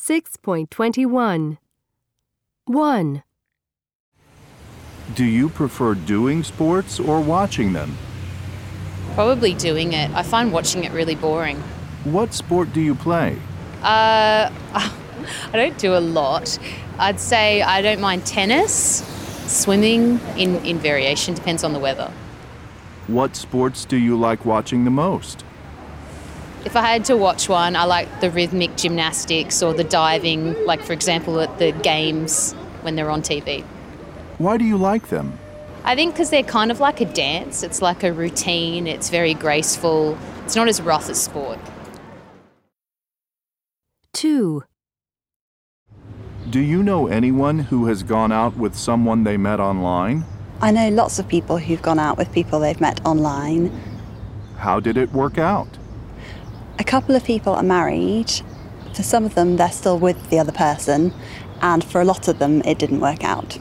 6.21. 1. Do you prefer doing sports or watching them? Probably doing it. I find watching it really boring. What sport do you play? I don't do a lot. I'd say I don't mind tennis, swimming in variation, depends on the weather. What sports do you like watching the most? If I had to watch one, I like the rhythmic gymnastics or the diving, like for example at the games when they're on TV. Why do you like them? I think because they're kind of like a dance. It's like a routine. It's very graceful. It's not as rough as sport. 2. Do you know anyone who has gone out with someone they met online? I know lots of people who've gone out with people they've met online. How did it work out? A couple of people are married. For some of them, they're still with the other person, and for a lot of them, it didn't work out.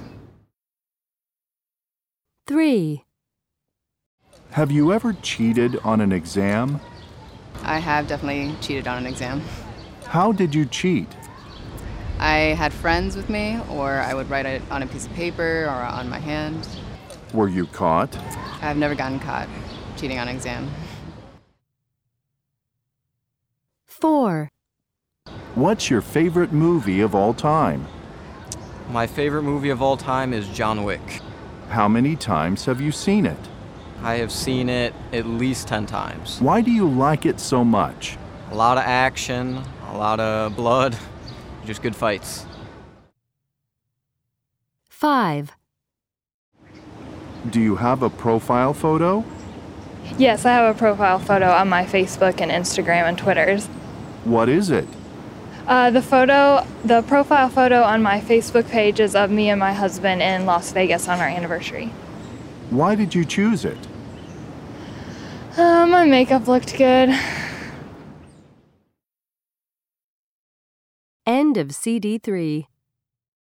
3. Have you ever cheated on an exam? I have definitely cheated on an exam. How did you cheat? I had friends with me, or I would write it on a piece of paper or on my hand. Were you caught? I've never gotten caught cheating on an exam. 4. What's your favorite movie of all time? My favorite movie of all time is John Wick. How many times have you seen it? I have seen it at least 10 times. Why do you like it so much? A lot of action, a lot of blood, just good fights. 5. Do you have a profile photo? Yes, I have a profile photo on my Facebook and Instagram and Twitters. What is it? The profile photo on my Facebook page is of me and my husband in Las Vegas on our anniversary. Why did you choose it? My makeup looked good. End of CD 3.